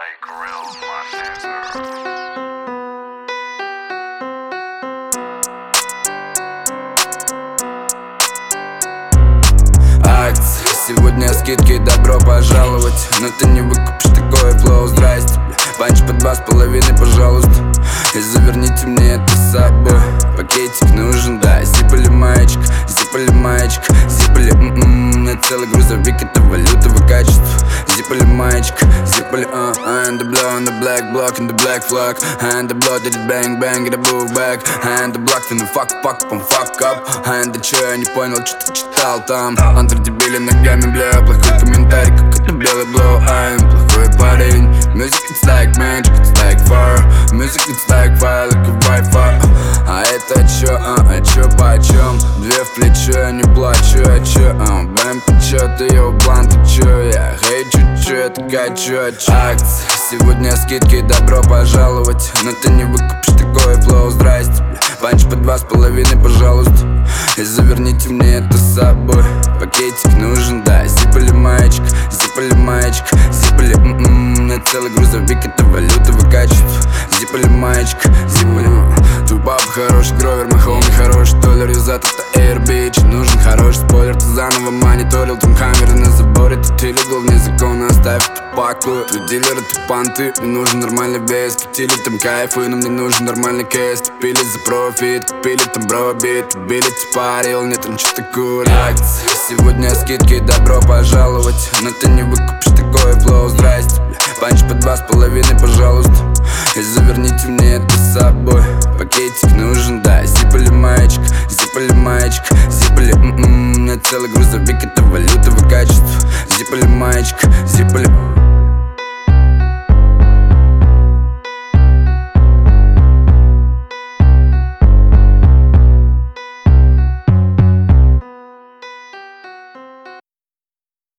like real Montana. Акции, сегодня скидки, добро пожаловать. Но ты не выкупишь такое флоу, здрасте. Панч по 2,5, пожалуйста. И заверните мне это с собой. Пакетик нужен, да. Зипали маечка, зипали мне целый грузовик, это валютовое качество. Зипали маечка, зипали and the blow on the black block and the black flag. And the blow did it bang bang, and the move back. And the block and the fuck up. And the чё, я не понял, что ты читал там. Антидебили ногами, бля, плохой комментарий, как это белый blow. I'm плохой парень. Music it's like magic, it's like fire. Music it's like fire, like a Wi-Fi. А это чё, чё почём? Две в плечо, я не плачу, а чё? Бэм, чё ты, йоу, план, ты чё? Я хейчу, чё, я такая, чё? Акции, сегодня скидки, добро пожаловать. Но ты не выкупишь такое флоу, здрасте. Панч по 2,5, пожалуйста. И заверните мне это с собой. Пакетик нужен, да. Зипали маечка, зипали мне целый грузовик, это валютовое качество. Зипали маечка, зипали. Твой папа хороший гровер, мой хоми хороший толер. Юзат это Airbitch, нужен хороший спойлер. Ты заново мониторил, там камеры на заборе. Ты illegal, незаконно оставь эту паку. Твой дилер это панты, мне нужен нормальный вес. Катили там кайфы, но мне нужен нормальный кейс. Купили за профит, купили там бробит. Убили типа орел, нет там что-то курит. Акции, сегодня скидки, добро пожаловать. Но ты не выкупишь такое флоу, здрасте. Панч по 2,5, пожалуйста. И заверните мне это с собой. Пакетик нужен, да. Зипали маечка, зипали мне целый грузовик, это валютовое качество. Зипали маечка,